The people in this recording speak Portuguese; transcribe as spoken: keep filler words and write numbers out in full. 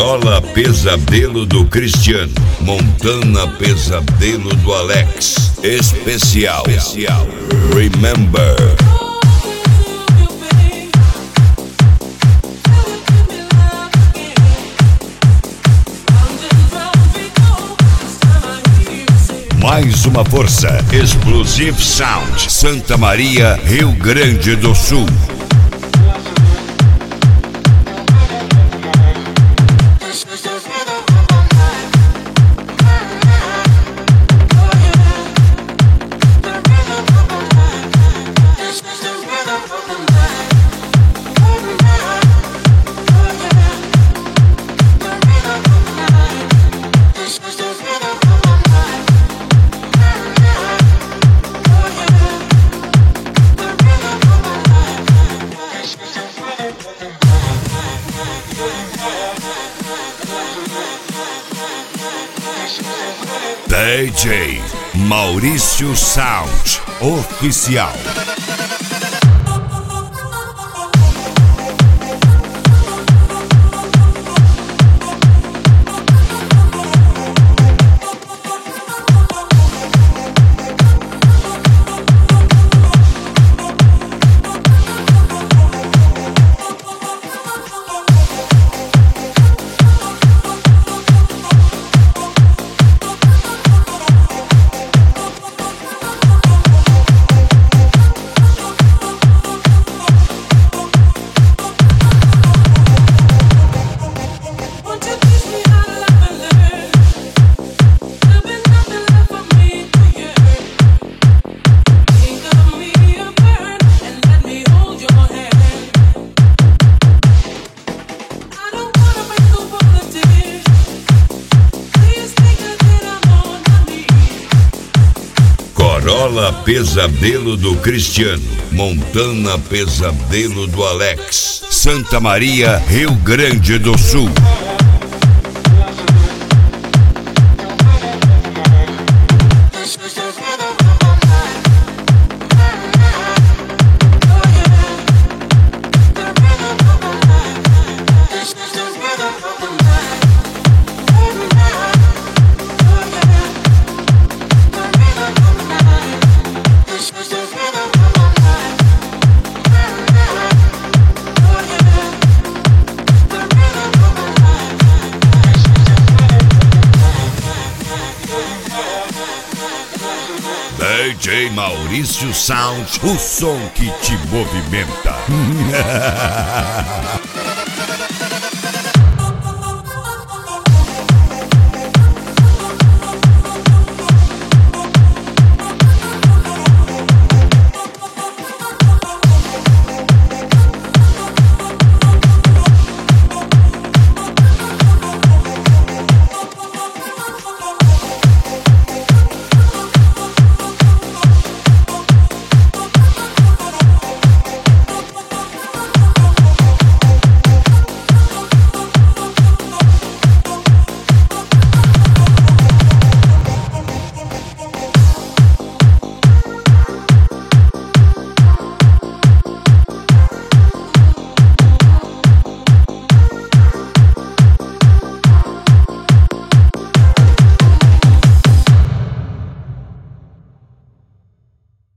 Corolla Pesadelo do Cristiano, Montana Pesadelo do Alex. Especial, Especial. Remember. Mais uma força. Explosive Sound, Santa Maria, Rio Grande do Sul. D J Maurício Sound Oficial. Corolla Pesadelo do Cristiano, Montana Pesadelo do Alex, Santa Maria, Rio Grande do Sul. D J Maurício Sound, o som que te movimenta.